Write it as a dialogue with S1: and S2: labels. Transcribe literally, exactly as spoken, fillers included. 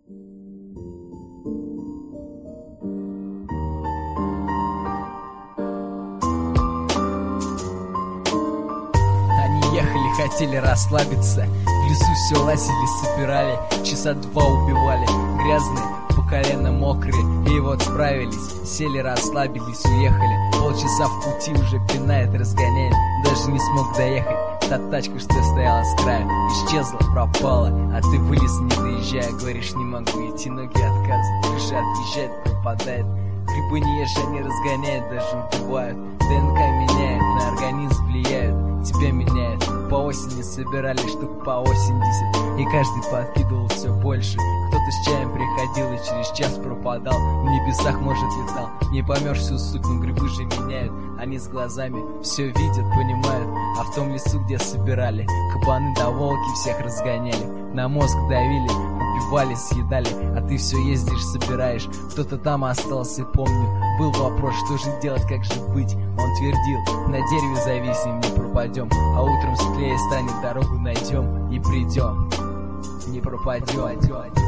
S1: Хотели расслабиться, в лесу все лазили, собирали, часа два убивали, грязные, по колено мокрые, и вот справились, сели, расслабились, уехали, полчаса в пути уже пинает, разгоняет, даже не смог доехать, та тачка, что стояла с краю, исчезла, пропала, а ты вылез, не доезжая, говоришь, не могу идти, ноги отказывают, крыша отъезжает, пропадает, грибы не ешь, они разгоняют, даже убивают, ДНК меняет, на организм влияют, тебя меняет. По осени собирали штук по восемьдесят, и каждый подкидывал все больше. Кто-то с чаем приходил и через час пропадал, в небесах, может, летал. Не поймешь всю суть, но грибы же меняют. Они с глазами все видят, понимают. А в том лесу, где собирали, кабаны да волки всех разгоняли, на мозг давили, убивали, съедали. А ты все ездишь, собираешь. Кто-то там остался, помню, был вопрос, что же делать, как же быть. Он твердил, на дереве зависим, не пропадем, а утром светлее станет, дорогу найдем и придем, не пропадем.